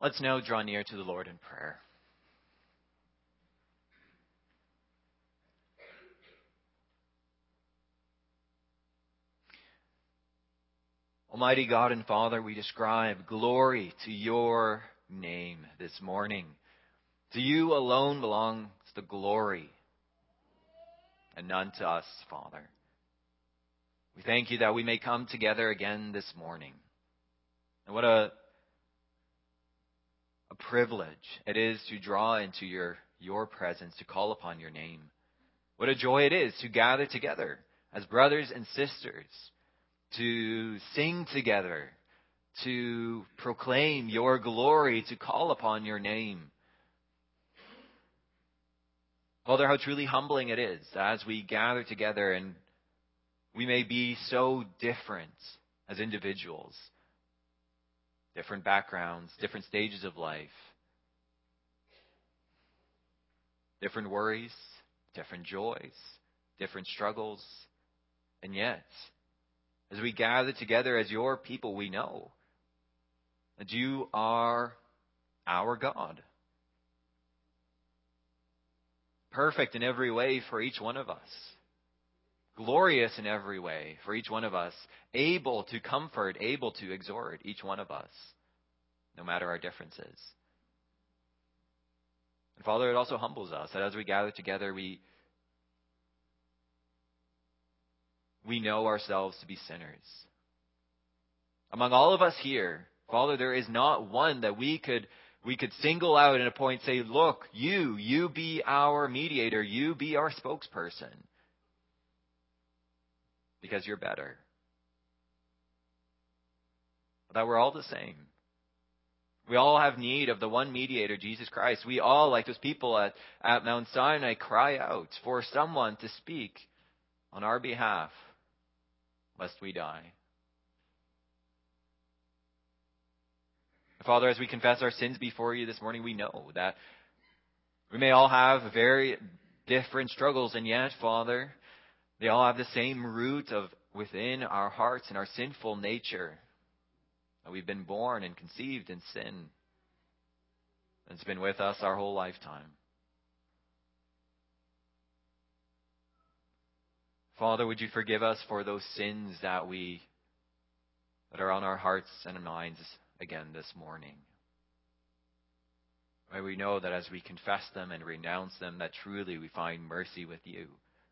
Let's now draw near to the Lord in prayer. Almighty God and Father, we describe glory to your name this morning. To you alone belongs the glory, and none to us, Father. We thank you that we may come together again this morning. And what a privilege it is to draw into your presence, to call upon your name. What a joy it is to gather together as brothers and sisters, to sing together, to proclaim your glory, to call upon your name. Father, how truly humbling it is as we gather together, and we may be so different as individuals, different backgrounds, different stages of life, different worries, different joys, different struggles, and yet, as we gather together as your people, we know that you are our God. Perfect in every way for each one of us. Glorious in every way for each one of us. Able to comfort, able to exhort each one of us, no matter our differences. And Father, it also humbles us that as we gather together, we know ourselves to be sinners. Among all of us here, Father, there is not one that we could single out and appoint, say, look, you be our mediator, you be our spokesperson. Because you're better. That we're all the same. We all have need of the one mediator, Jesus Christ. We all, like those people at Mount Sinai, cry out for someone to speak on our behalf, lest we die. Father, as we confess our sins before you this morning, we know that we may all have very different struggles, and yet, Father, they all have the same root of within our hearts and our sinful nature. That we've been born and conceived in sin. It's been with us our whole lifetime. Father, would you forgive us for those sins that are on our hearts and minds again this morning? May we know that as we confess them and renounce them, that truly we find mercy with you.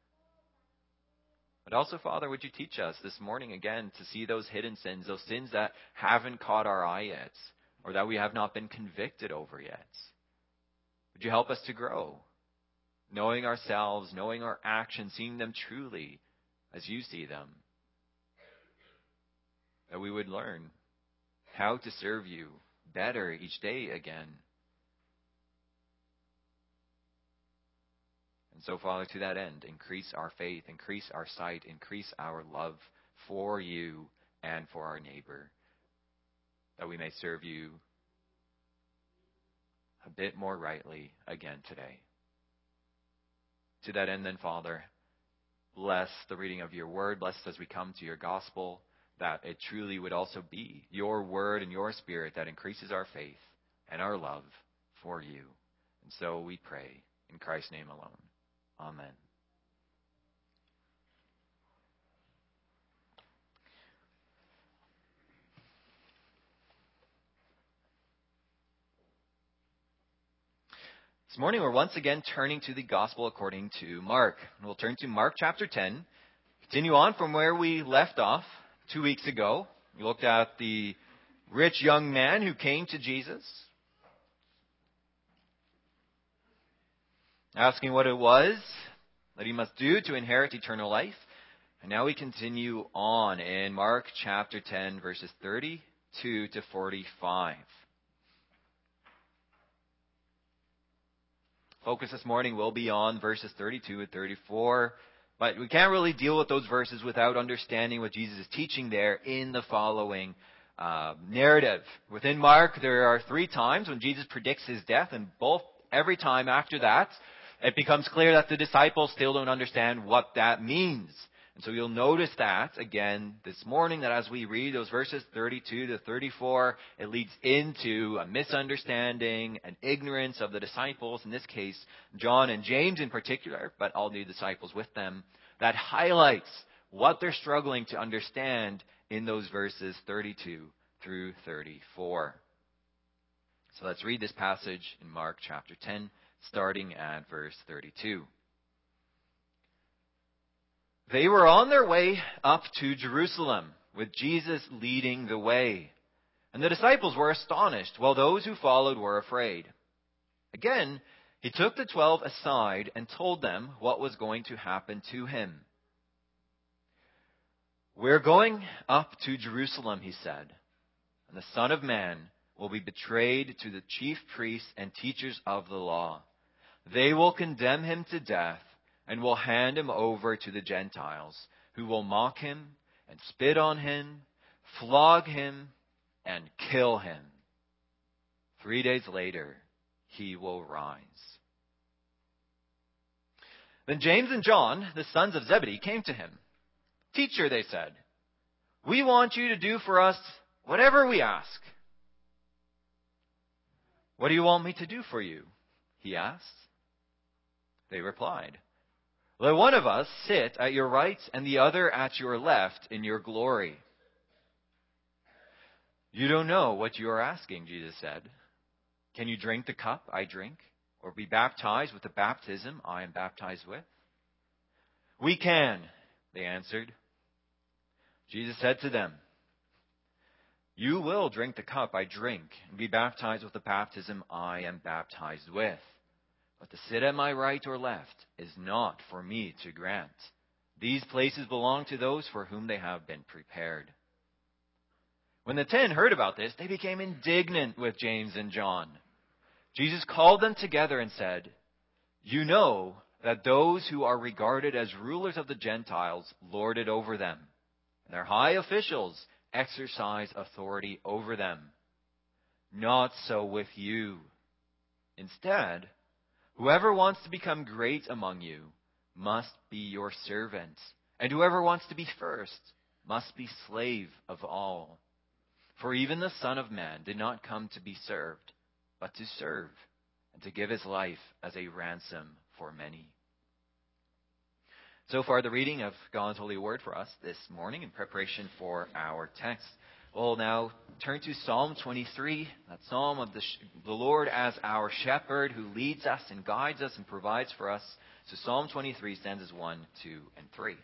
But also, Father, would you teach us this morning again to see those hidden sins, those sins that haven't caught our eye yet, or that we have not been convicted over yet. Would you help us to grow, knowing ourselves, knowing our actions, seeing them truly as you see them. That we would learn how to serve you better each day again. And so, Father, to that end, increase our faith, increase our sight, increase our love for you and for our neighbor, that we may serve you a bit more rightly again today. To that end, then, Father, bless the reading of your word. Bless us as we come to your gospel, that it truly would also be your word and your spirit that increases our faith and our love for you. And so we pray in Christ's name alone. Amen. This morning we're once again turning to the Gospel according to Mark. We'll turn to Mark chapter 10. Continue on from where we left off 2 weeks ago. We looked at the rich young man who came to Jesus, asking what it was that he must do to inherit eternal life. And now we continue on in Mark chapter 10, verses 32 to 45. Focus this morning will be on verses 32 and 34. But we can't really deal with those verses without understanding what Jesus is teaching there in the following narrative. Within Mark, there are 3 times when Jesus predicts his death, and every time after that, it becomes clear that the disciples still don't understand what that means. And so you'll notice that, again, this morning, that as we read those verses 32 to 34, it leads into a misunderstanding and ignorance of the disciples, in this case, John and James in particular, but all the disciples with them, that highlights what they're struggling to understand in those verses 32 through 34. So let's read this passage in Mark chapter 10, starting at verse 32. They were on their way up to Jerusalem, with Jesus leading the way. And the disciples were astonished, while those who followed were afraid. Again, he took the 12 aside and told them what was going to happen to him. "We're going up to Jerusalem," he said, "and the Son of Man will be betrayed to the chief priests and teachers of the law. They will condemn him to death and will hand him over to the Gentiles, who will mock him and spit on him, flog him, and kill him. 3 days later, he will rise." Then James and John, the sons of Zebedee, came to him. "Teacher," they said, "we want you to do for us whatever we ask." "What do you want me to do for you?" he asked. They replied, "Let one of us sit at your right and the other at your left in your glory." "You don't know what you are asking," Jesus said. "Can you drink the cup I drink, or be baptized with the baptism I am baptized with?" "We can," they answered. Jesus said to them, "You will drink the cup I drink and be baptized with the baptism I am baptized with. But to sit at my right or left is not for me to grant. These places belong to those for whom they have been prepared." When the 10 heard about this, they became indignant with James and John. Jesus called them together and said, "You know that those who are regarded as rulers of the Gentiles lord it over them, and their high officials exercise authority over them. Not so with you. Instead, whoever wants to become great among you must be your servant, and whoever wants to be first must be slave of all. For even the Son of Man did not come to be served, but to serve, and to give his life as a ransom for many." So far, the reading of God's holy word for us this morning in preparation for our text. We'll now turn to Psalm 23, that psalm of the Lord as our shepherd who leads us and guides us and provides for us. So Psalm 23, stanzas 1, 2, and 3.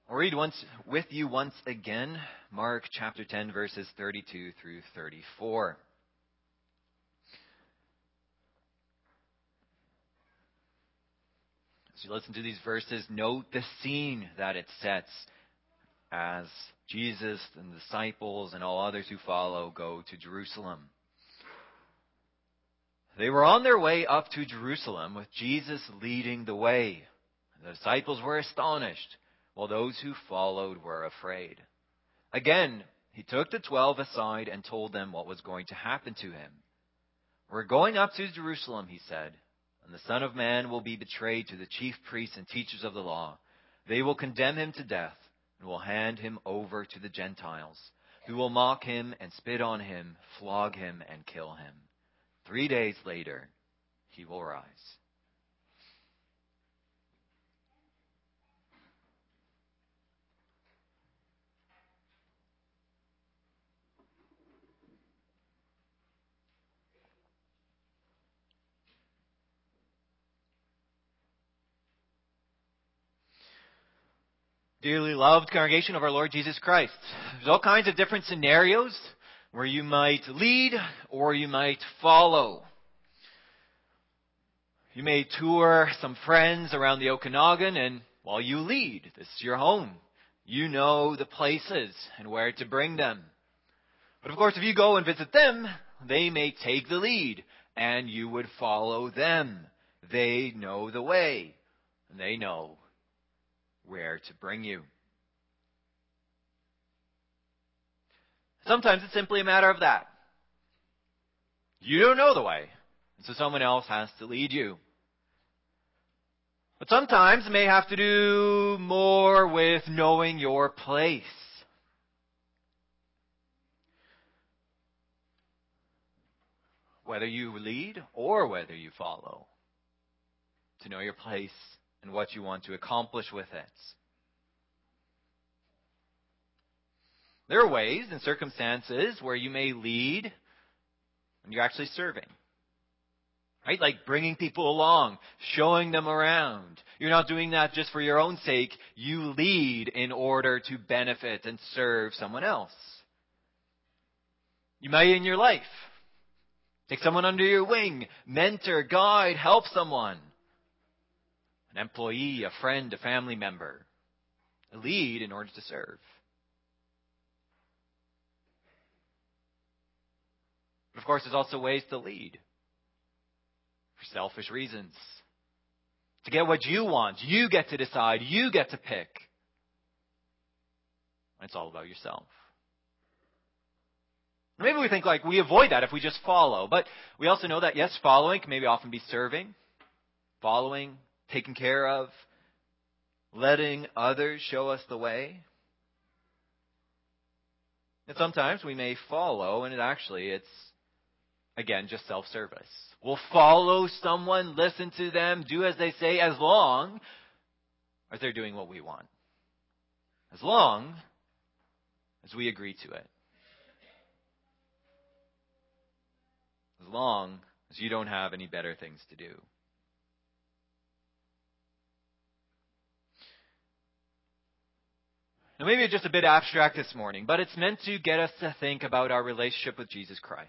I'll read with you once again, Mark chapter 10, verses 32 through 34. As you listen to these verses, note the scene that it sets as Jesus and the disciples and all others who follow go to Jerusalem. They were on their way up to Jerusalem with Jesus leading the way. The disciples were astonished, while those who followed were afraid. Again, he took the 12 aside and told them what was going to happen to him. "We're going up to Jerusalem," he said, "and the Son of Man will be betrayed to the chief priests and teachers of the law. They will condemn him to death and will hand him over to the Gentiles, who will mock him and spit on him, flog him and kill him. 3 days later, he will rise." Dearly loved congregation of our Lord Jesus Christ, there's all kinds of different scenarios where you might lead or you might follow. You may tour some friends around the Okanagan, and while you lead, this is your home. You know the places and where to bring them. But of course, if you go and visit them, they may take the lead, and you would follow them. They know the way, and they know where to bring you. Sometimes it's simply a matter of that. You don't know the way, so someone else has to lead you. But sometimes it may have to do more with knowing your place. Whether you lead or whether you follow. To know your place and what you want to accomplish with it. There are ways and circumstances where you may lead when you're actually serving. Right? Like bringing people along, showing them around. You're not doing that just for your own sake. You lead in order to benefit and serve someone else. You might in your life. Take someone under your wing, mentor, guide, help someone. An employee, a friend, a family member. Lead in order to serve. But of course, there's also ways to lead. For selfish reasons. To get what you want. You get to decide. You get to pick. And it's all about yourself. Maybe we think like we avoid that if we just follow. But we also know that, yes, following can maybe often be serving. Following, taking care of, letting others show us the way. And sometimes we may follow, and it's, again, just self-service. We'll follow someone, listen to them, do as they say, as long as they're doing what we want. As long as we agree to it. As long as you don't have any better things to do. Now, maybe it's just a bit abstract this morning, but it's meant to get us to think about our relationship with Jesus Christ.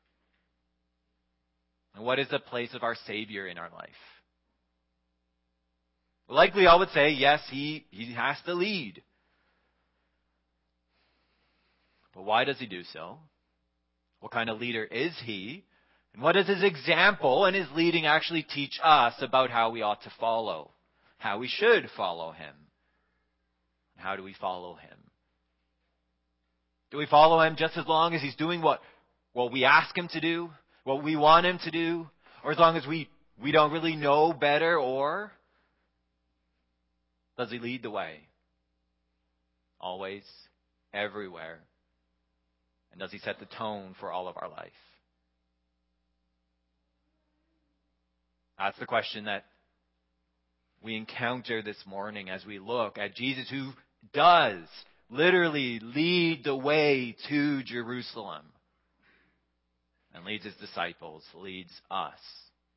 And what is the place of our Savior in our life? Likely I would say, yes, he has to lead. But why does he do so? What kind of leader is he? And what does his example and his leading actually teach us about how we ought to follow? How we should follow him? How do we follow him? Do we follow him just as long as he's doing what we ask him to do? What we want him to do? Or as long as we don't really know better? Or does he lead the way? Always, everywhere. And does he set the tone for all of our life? That's the question that we encounter this morning as we look at Jesus, who does literally lead the way to Jerusalem and leads his disciples, leads us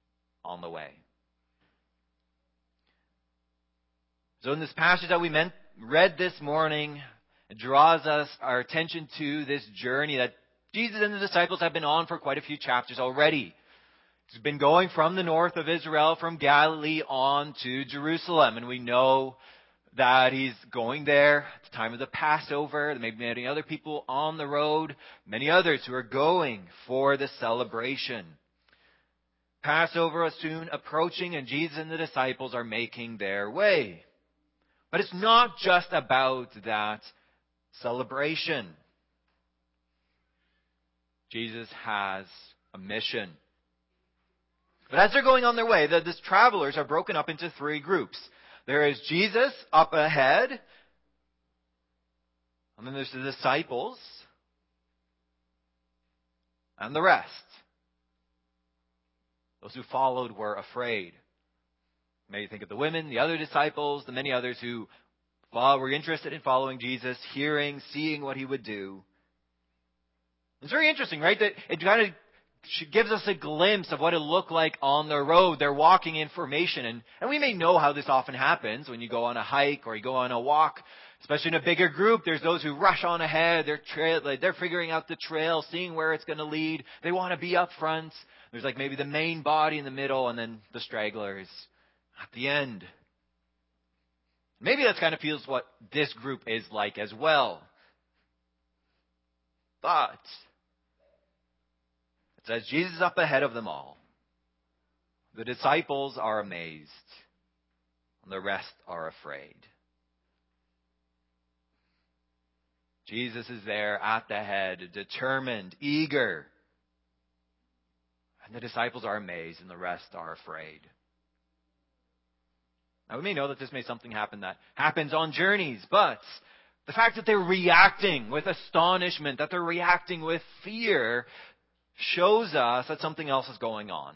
on the way. So in this passage that we read this morning, it draws our attention to this journey that Jesus and the disciples have been on for quite a few chapters already. He's been going from the north of Israel, from Galilee on to Jerusalem. And we know that he's going there at the time of the Passover. There may be many other people on the road, many others who are going for the celebration. Passover is soon approaching, and Jesus and the disciples are making their way. But it's not just about that celebration. Jesus has a mission. But as they're going on their way, these travelers are broken up into three groups. There is Jesus up ahead, and then there's the disciples, and the rest. Those who followed were afraid. Maybe think of the women, the other disciples, the many others who were interested in following Jesus, hearing, seeing what he would do. It's very interesting, right? That it kind of gives us a glimpse of what it looked like on the road. They're walking in formation. And we may know how this often happens when you go on a hike or you go on a walk, especially in a bigger group. There's those who rush on ahead. They're figuring out the trail, seeing where it's going to lead. They want to be up front. There's like maybe the main body in the middle and then the stragglers at the end. Maybe that kind of feels what this group is like as well. But it says Jesus is up ahead of them all. The disciples are amazed, and the rest are afraid. Jesus is there at the head, determined, eager. And the disciples are amazed, and the rest are afraid. Now, we may know that this may something happen that happens on journeys, but the fact that they're reacting with astonishment, that they're reacting with fear, shows us that something else is going on.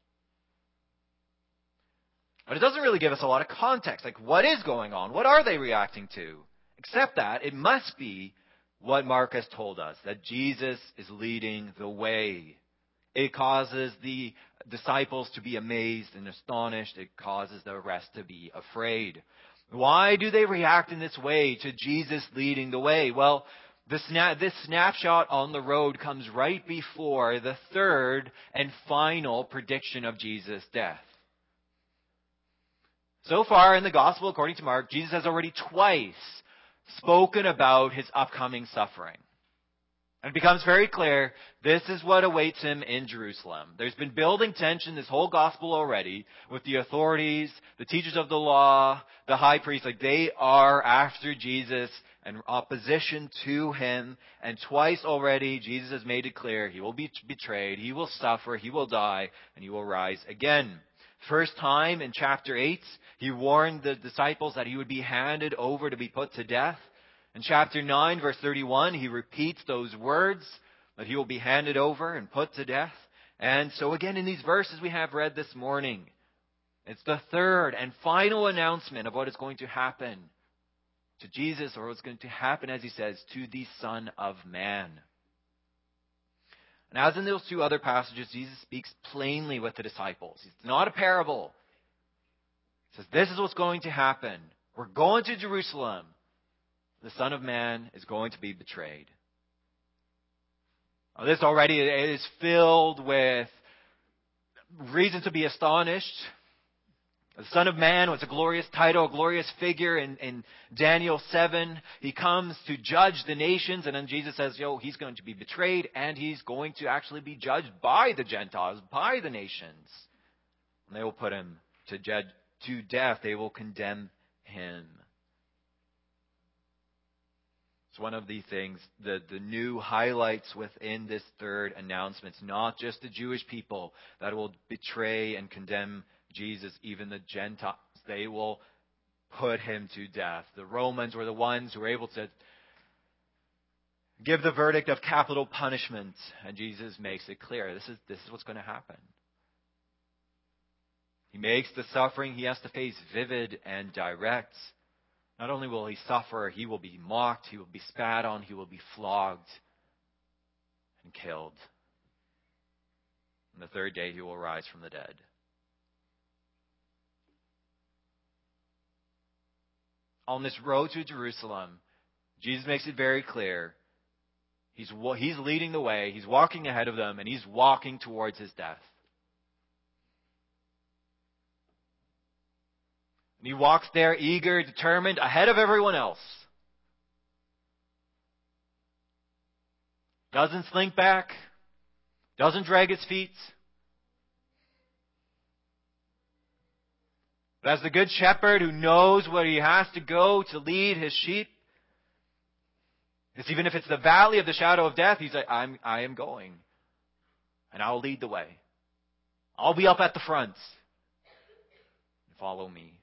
But it doesn't really give us a lot of context. Like, what is going on? What are they reacting to? Except that it must be what Mark has told us, that Jesus is leading the way. It causes the disciples to be amazed and astonished. It causes the rest to be afraid. Why do they react in this way to Jesus leading the way? Well, this snapshot on the road comes right before the third and final prediction of Jesus' death. So far in the Gospel, according to Mark, Jesus has already twice spoken about his upcoming suffering. And it becomes very clear, this is what awaits him in Jerusalem. There's been building tension this whole gospel already with the authorities, the teachers of the law, the high priest. Like, they are after Jesus and opposition to him. And twice already, Jesus has made it clear he will be betrayed, he will suffer, he will die, and he will rise again. First time in chapter 8, he warned the disciples that he would be handed over to be put to death. In chapter 9, verse 31, he repeats those words, that he will be handed over and put to death. And so again, in these verses we have read this morning, it's the third and final announcement of what is going to happen to Jesus, or what's going to happen, as he says, to the Son of Man. And as in those two other passages, Jesus speaks plainly with the disciples. It's not a parable. He says, this is what's going to happen. We're going to Jerusalem. The Son of Man is going to be betrayed. Now, this already is filled with reason to be astonished. The Son of Man was a glorious title, a glorious figure in Daniel 7. He comes to judge the nations, and then Jesus says, he's going to be betrayed, and he's going to actually be judged by the Gentiles, by the nations. And they will put him to death. They will condemn him. It's one of the things, the new highlights within this third announcement. It's not just the Jewish people that will betray and condemn Jesus, even the Gentiles. They will put him to death. The Romans were the ones who were able to give the verdict of capital punishment, and Jesus makes it clear. This is what's going to happen. He makes the suffering he has to face vivid and direct. Not only will he suffer, he will be mocked, he will be spat on, he will be flogged and killed. And the third day he will rise from the dead. On this road to Jerusalem, Jesus makes it very clear. He's leading the way. He's walking ahead of them, and he's walking towards his death. And he walks there eager, determined, ahead of everyone else. Doesn't slink back. Doesn't drag his feet. But as the good shepherd who knows where he has to go to lead his sheep, even if it's the valley of the shadow of death, he's like, I am going. And I'll lead the way. I'll be up at the front. Follow me.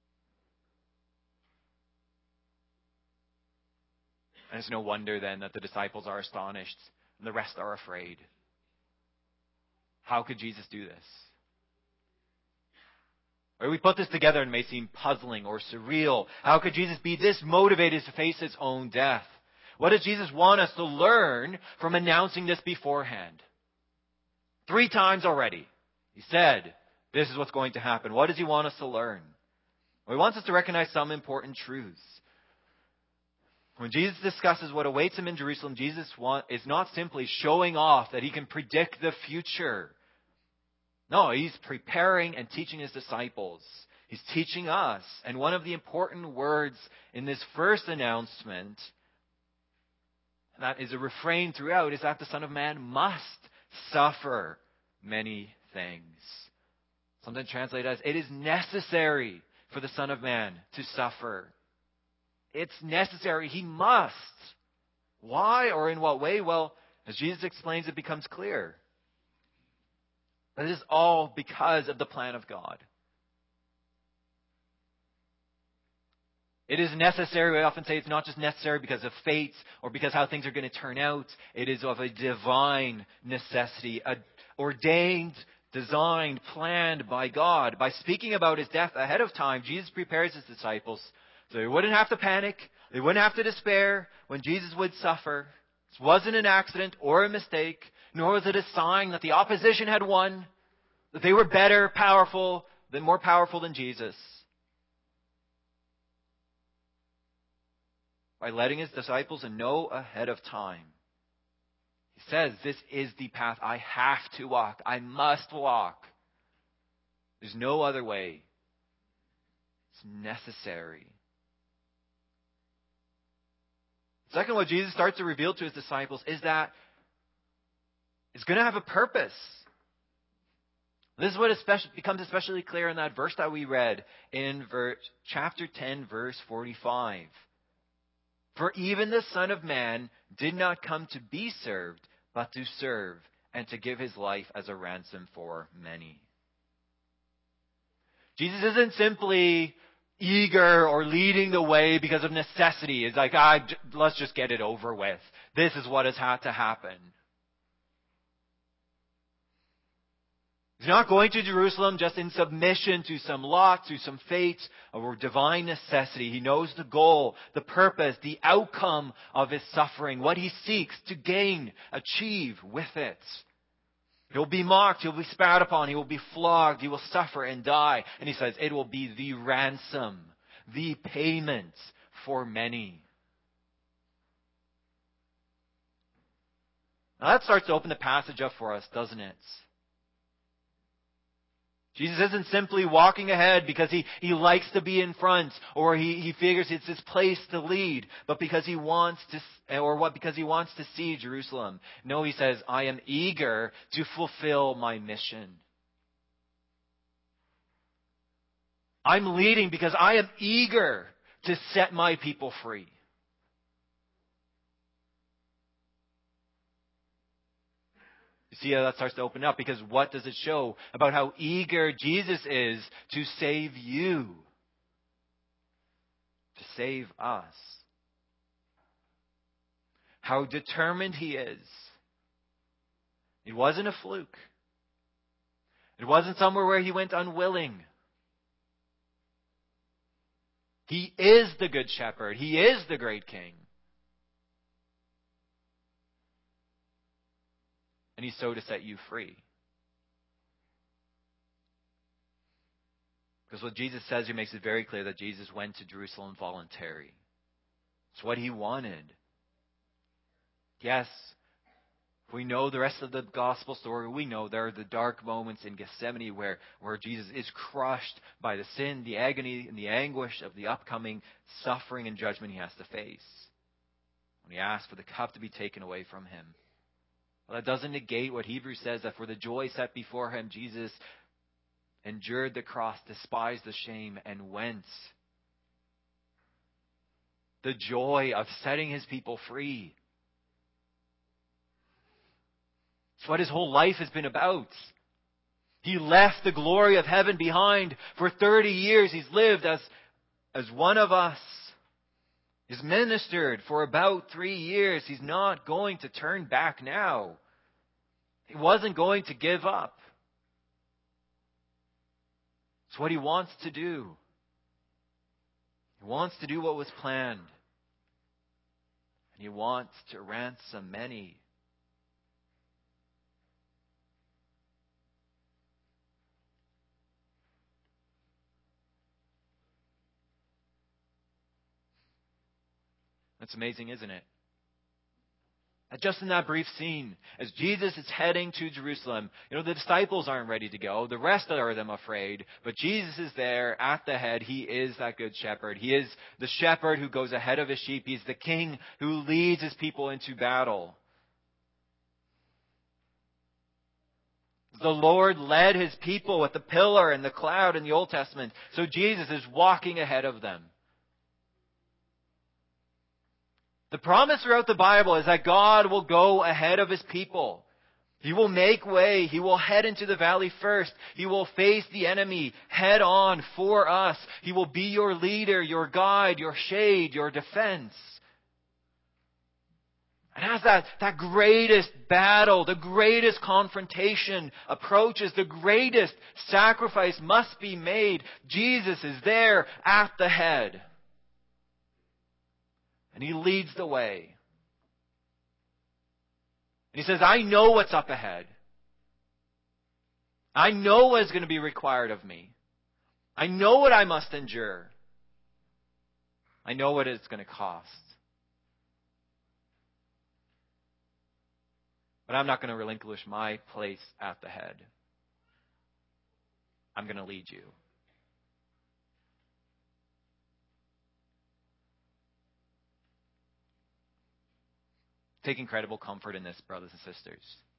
And it's no wonder then that the disciples are astonished and the rest are afraid. How could Jesus do this? Or we put this together and it may seem puzzling or surreal. How could Jesus be this motivated to face his own death? What does Jesus want us to learn from announcing this beforehand? 3 times already. He said, this is what's going to happen. What does he want us to learn? Well, he wants us to recognize some important truths. When Jesus discusses what awaits him in Jerusalem, Jesus is not simply showing off that he can predict the future. No, he's preparing and teaching his disciples. He's teaching us. And one of the important words in this first announcement, and that is a refrain throughout, is that the Son of Man must suffer many things. Sometimes translated as, it is necessary for the Son of Man to suffer. It's necessary. He must. Why or in what way? Well, as Jesus explains, it becomes clear. But it is all because of the plan of God. It is necessary. I often say it's not just necessary because of fate or because how things are going to turn out. It is of a divine necessity, ordained, designed, planned by God. By speaking about his death ahead of time, Jesus prepares his disciples so they wouldn't have to panic. They wouldn't have to despair when Jesus would suffer. This wasn't an accident or a mistake, nor was it a sign that the opposition had won, that they were better, more powerful than Jesus. By letting his disciples know ahead of time, he says, this is the path I have to walk. I must walk. There's no other way. It's necessary. Second, what Jesus starts to reveal to his disciples is that it's going to have a purpose. This is what becomes especially clear in that verse that we read in chapter 10, verse 45. For even the Son of Man did not come to be served, but to serve, and to give his life as a ransom for many. Jesus isn't simply eager or leading the way because of necessity. It's like, let's just get it over with. This is what has had to happen. He's not going to Jerusalem just in submission to some lot, to some fate, or divine necessity. He knows the goal, the purpose, the outcome of his suffering, what he seeks to gain, achieve with it. He'll be mocked, he'll be spat upon, he will be flogged, he will suffer and die. And he says it will be the ransom, the payment for many. Now that starts to open the passage up for us, doesn't it? Jesus isn't simply walking ahead because he likes to be in front or he figures it's his place to lead, but because he wants to see Jerusalem. No, he says, I am eager to fulfill my mission. I'm leading because I am eager to set my people free. See how that starts to open up, because what does it show about how eager Jesus is to save you, to save us? How determined he is. It wasn't a fluke. It wasn't somewhere where he went unwilling. He is the good shepherd. He is the great king. And he's so to set you free. Because what Jesus says here makes it very clear that Jesus went to Jerusalem voluntarily. It's what he wanted. Yes, we know the rest of the gospel story. We know there are the dark moments in Gethsemane where Jesus is crushed by the sin, the agony, and the anguish of the upcoming suffering and judgment he has to face. When he asks for the cup to be taken away from him. Well, that doesn't negate what Hebrews says, that for the joy set before him, Jesus endured the cross, despised the shame, and went. The joy of setting his people free. It's what his whole life has been about. He left the glory of heaven behind. For 30 years he's lived as one of us. He's ministered for about 3 years. He's not going to turn back now. He wasn't going to give up. It's what he wants to do. He wants to do what was planned. And he wants to ransom many. That's amazing, isn't it? And just in that brief scene, as Jesus is heading to Jerusalem, the disciples aren't ready to go. The rest are them afraid. But Jesus is there at the head. He is that good shepherd. He is the shepherd who goes ahead of his sheep. He's the king who leads his people into battle. The Lord led his people with the pillar and the cloud in the Old Testament. So Jesus is walking ahead of them. The promise throughout the Bible is that God will go ahead of his people. He will make way. He will head into the valley first. He will face the enemy head on for us. He will be your leader, your guide, your shade, your defense. And as that greatest battle, the greatest confrontation approaches, the greatest sacrifice must be made, Jesus is there at the head. And he leads the way. And he says, I know what's up ahead. I know what is going to be required of me. I know what I must endure. I know what it's going to cost. But I'm not going to relinquish my place at the head. I'm going to lead you. Take incredible comfort in this, brothers and sisters.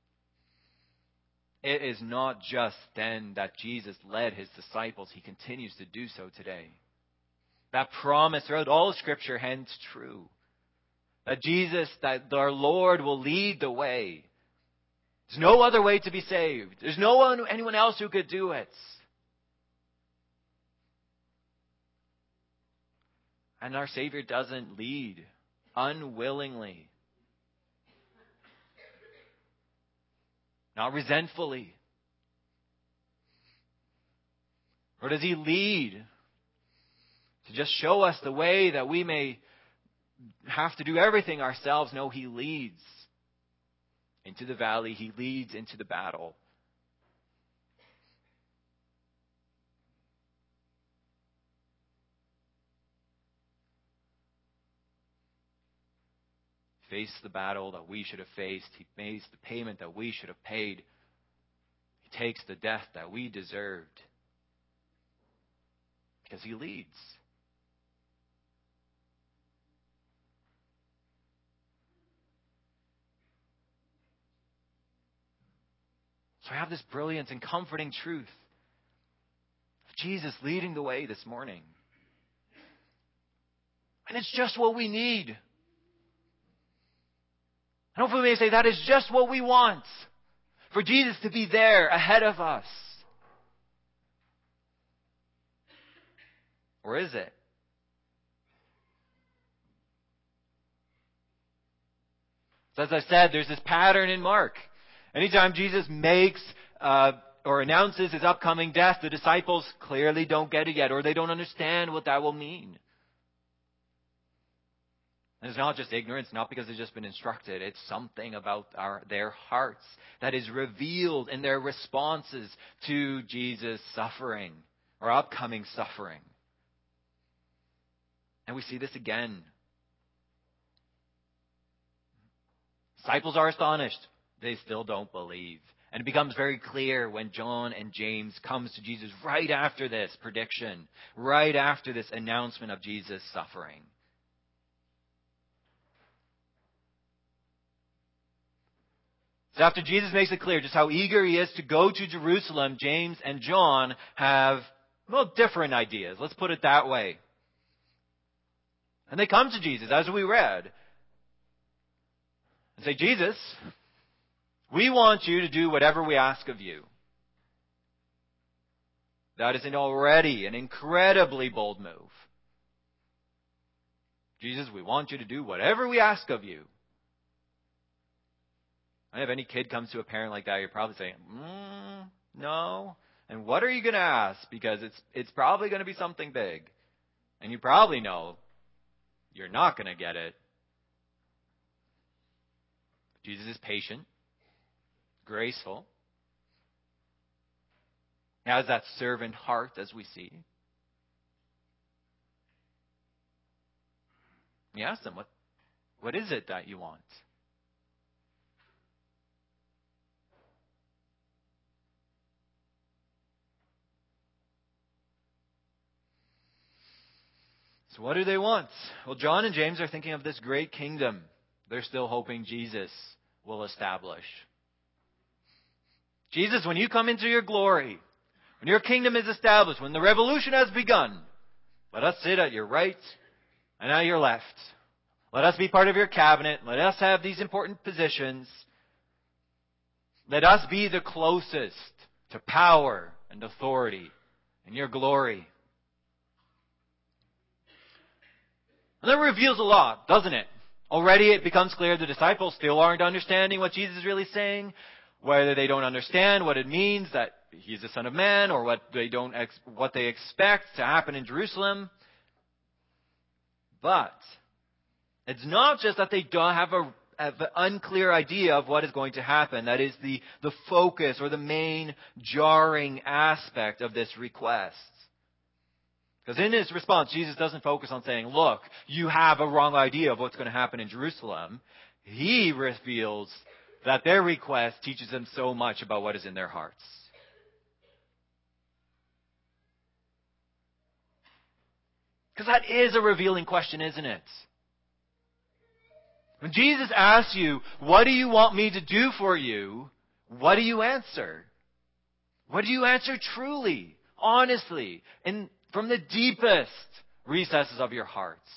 It is not just then that Jesus led his disciples. He continues to do so today. That promise throughout all Scripture hence true. That Jesus, that our Lord will lead the way. There's no other way to be saved. There's anyone else who could do it. And our Savior doesn't lead unwillingly. Not resentfully. Or does he lead to just show us the way that we may have to do everything ourselves? No, he leads into the valley. He leads into the battle. He faced the battle that we should have faced. He pays the payment that we should have paid. He takes the death that we deserved. Because he leads. So I have this brilliant and comforting truth of Jesus leading the way this morning. And it's just what we need. And hopefully we may say that is just what we want. For Jesus to be there ahead of us. Or is it? So as I said, there's this pattern in Mark. Anytime Jesus makes or announces his upcoming death, the disciples clearly don't get it yet, or they don't understand what that will mean. And it's not just ignorance, not because they've just been instructed. It's something about their hearts that is revealed in their responses to Jesus' suffering. or upcoming suffering. And we see this again. Disciples are astonished. They still don't believe. And it becomes very clear when John and James comes to Jesus right after this prediction, right after this announcement of Jesus' suffering. So after Jesus makes it clear just how eager he is to go to Jerusalem, James and John have, different ideas. Let's put it that way. And they come to Jesus, as we read, and say, Jesus, we want you to do whatever we ask of you. That is already an incredibly bold move. Jesus, we want you to do whatever we ask of you. And if any kid comes to a parent like that, you're probably saying, no. And what are you going to ask? Because it's probably going to be something big. And you probably know you're not going to get it. Jesus is patient, graceful. He has that servant heart, as we see. He asks them, what is it that you want? So what do they want? Well, John and James are thinking of this great kingdom they're still hoping Jesus will establish. Jesus, when you come into your glory, when your kingdom is established, when the revolution has begun, let us sit at your right and at your left. Let us be part of your cabinet. Let us have these important positions. Let us be the closest to power and authority in your glory. And that reveals a lot, doesn't it? Already it becomes clear the disciples still aren't understanding what Jesus is really saying, whether they don't understand what it means that he's the Son of Man, or what they expect to happen in Jerusalem. But it's not just that they don't have an unclear idea of what is going to happen. That is the focus or the main jarring aspect of this request. Because in his response, Jesus doesn't focus on saying, look, you have a wrong idea of what's going to happen in Jerusalem. He reveals that their request teaches them so much about what is in their hearts. Because that is a revealing question, isn't it? When Jesus asks you, what do you want me to do for you? What do you answer? What do you answer truly, honestly, and from the deepest recesses of your hearts?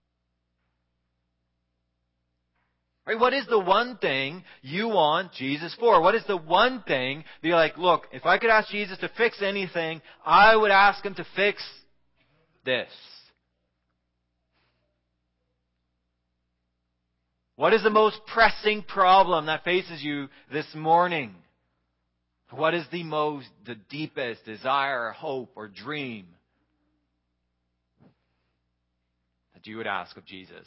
Right? What is the one thing you want Jesus for? What is the one thing that you're like, look, if I could ask Jesus to fix anything, I would ask him to fix this. What is the most pressing problem that faces you this morning? What is the deepest desire, hope, or dream that you would ask of Jesus?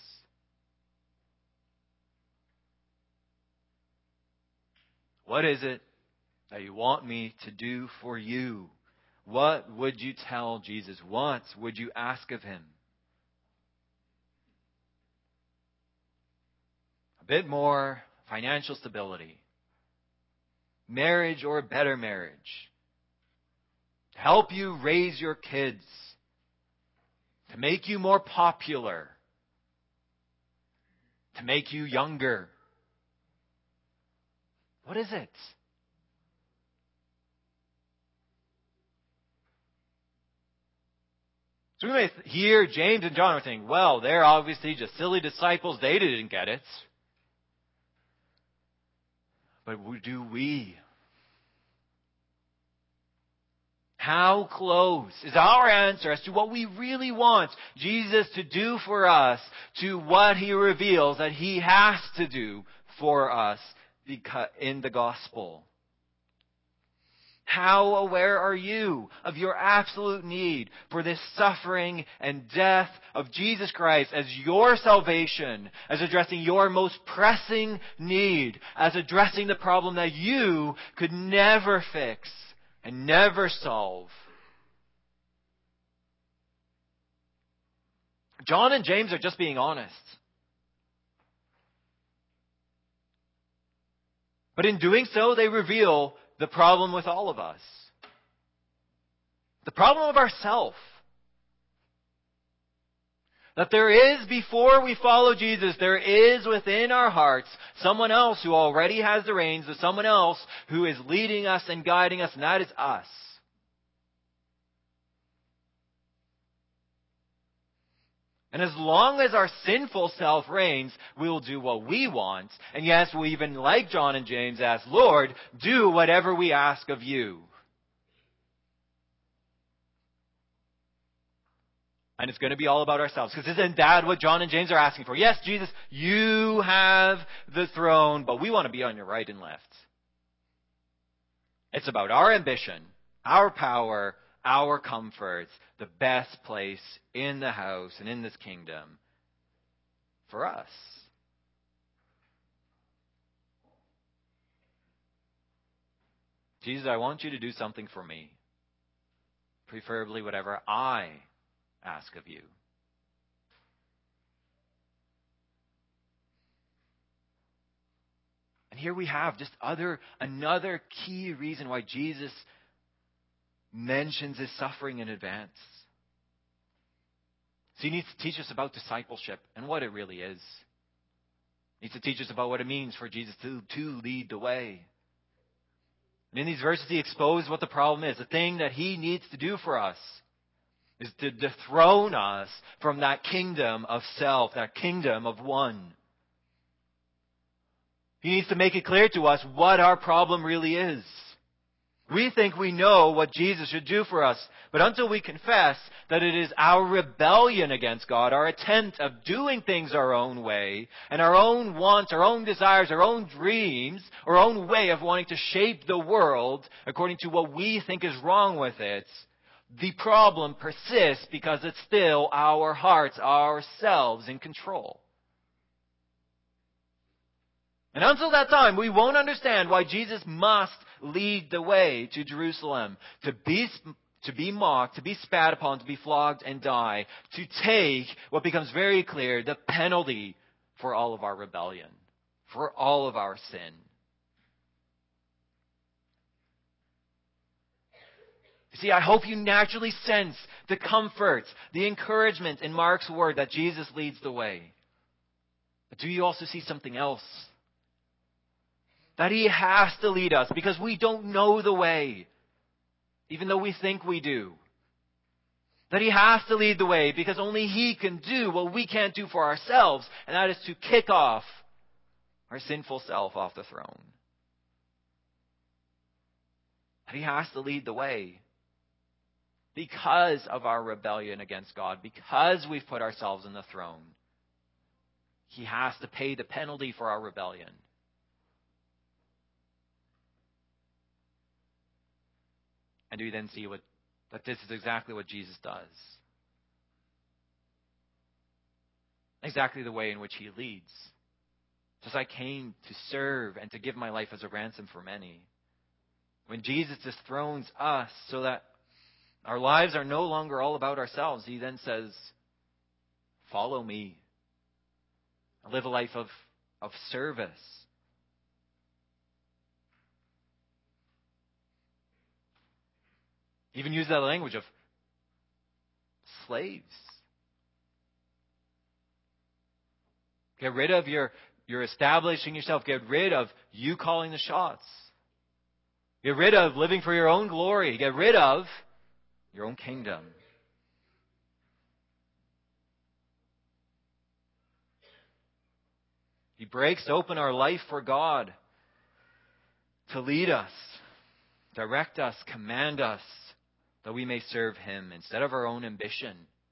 What is it that you want me to do for you? What would you tell Jesus? What would you ask of him? A bit more financial stability. Marriage or a better marriage. To help you raise your kids. To make you more popular. To make you younger. What is it? So we may hear James and John are saying, well, they're obviously just silly disciples. They didn't get it. But do we? How close is our answer as to what we really want Jesus to do for us to what he reveals that he has to do for us in the gospel? How aware are you of your absolute need for this suffering and death of Jesus Christ as your salvation, as addressing your most pressing need, as addressing the problem that you could never fix and never solve? John and James are just being honest. But in doing so, they reveal the problem with all of us. The problem of ourself. That there is, before we follow Jesus, there is within our hearts someone else who already has the reins, there's someone else who is leading us and guiding us, and that is us. And as long as our sinful self reigns, we will do what we want. And yes, we even, like John and James, ask, Lord, do whatever we ask of you. And it's going to be all about ourselves. Because isn't that what John and James are asking for? Yes, Jesus, you have the throne, but we want to be on your right and left. It's about our ambition, our power, our comforts, the best place in the house and in this kingdom for us. Jesus, I want you to do something for me. Preferably whatever I ask of you. And here we have just another key reason why Jesus mentions his suffering in advance. So he needs to teach us about discipleship and what it really is. He needs to teach us about what it means for Jesus to lead the way. And in these verses, he exposed what the problem is. The thing that he needs to do for us is to dethrone us from that kingdom of self, that kingdom of one. He needs to make it clear to us what our problem really is. We think we know what Jesus should do for us, but until we confess that it is our rebellion against God, our attempt of doing things our own way, and our own wants, our own desires, our own dreams, our own way of wanting to shape the world according to what we think is wrong with it, the problem persists because it's still our hearts, ourselves in control. And until that time, we won't understand why Jesus must lead the way to Jerusalem, to be mocked, to be spat upon, to be flogged and die, to take what becomes very clear, the penalty for all of our rebellion, for all of our sin. See, I hope you naturally sense the comfort, the encouragement in Mark's word that Jesus leads the way. But do you also see something else? That he has to lead us because we don't know the way, even though we think we do. That he has to lead the way because only he can do what we can't do for ourselves, and that is to kick off our sinful self off the throne. That he has to lead the way because of our rebellion against God, because we've put ourselves on the throne. He has to pay the penalty for our rebellion. And do we then see that this is exactly what Jesus does? Exactly the way in which he leads. Says, I came to serve and to give my life as a ransom for many. When Jesus dethrones us so that our lives are no longer all about ourselves, he then says, follow me. Live a life of service. Even use that language of slaves. Get rid of your establishing yourself. Get rid of you calling the shots. Get rid of living for your own glory. Get rid of your own kingdom. He breaks open our life for God to lead us, direct us, command us, that we may serve him instead of our own ambition.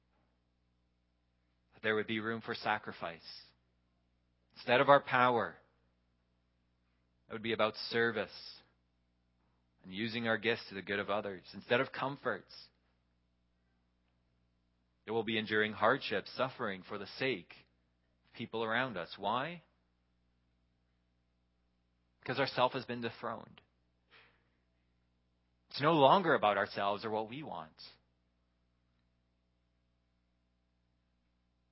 That there would be room for sacrifice. Instead of our power, it would be about service and using our gifts to the good of others. Instead of comforts, it will be enduring hardship, suffering for the sake of people around us. Why? Because our self has been dethroned. It's no longer about ourselves or what we want.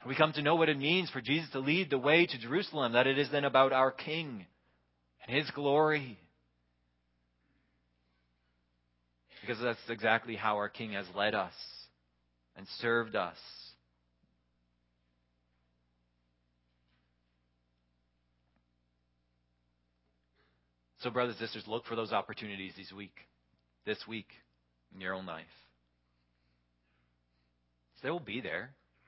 We come to know what it means for Jesus to lead the way to Jerusalem, that it is then about our King and His glory. Because that's exactly how our King has led us and served us. So, brothers and sisters, look for those opportunities this week in your own life. They will be there.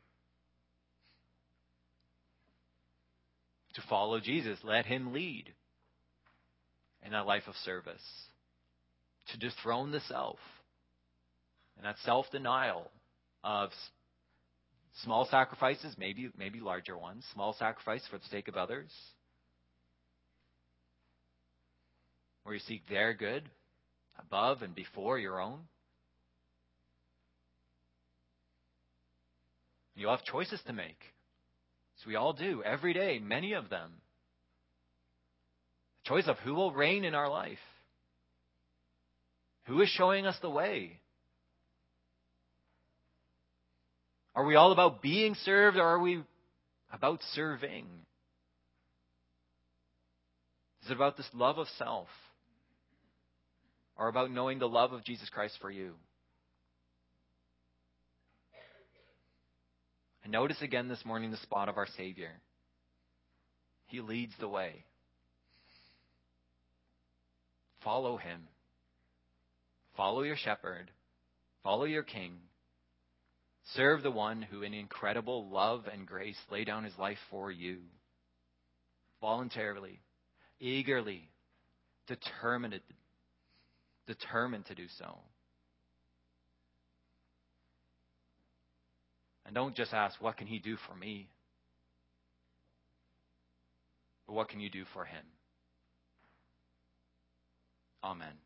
To follow Jesus, let Him lead in that life of service. To dethrone the self and that self-denial of small sacrifices, maybe larger ones, small sacrifice for the sake of others, where you seek their good above and before your own. You'll have choices to make. So we all do, every day, many of them. The choice of who will reign in our life. Who is showing us the way? Are we all about being served, or are we about serving? Is it about this love of self? Or about knowing the love of Jesus Christ for you? And notice again this morning the spot of our Savior. He leads the way. Follow Him. Follow your shepherd. Follow your King. Serve the one who in incredible love and grace laid down His life for you. Voluntarily, eagerly, determined to do so. And don't just ask, what can He do for me? But what can you do for Him? Amen.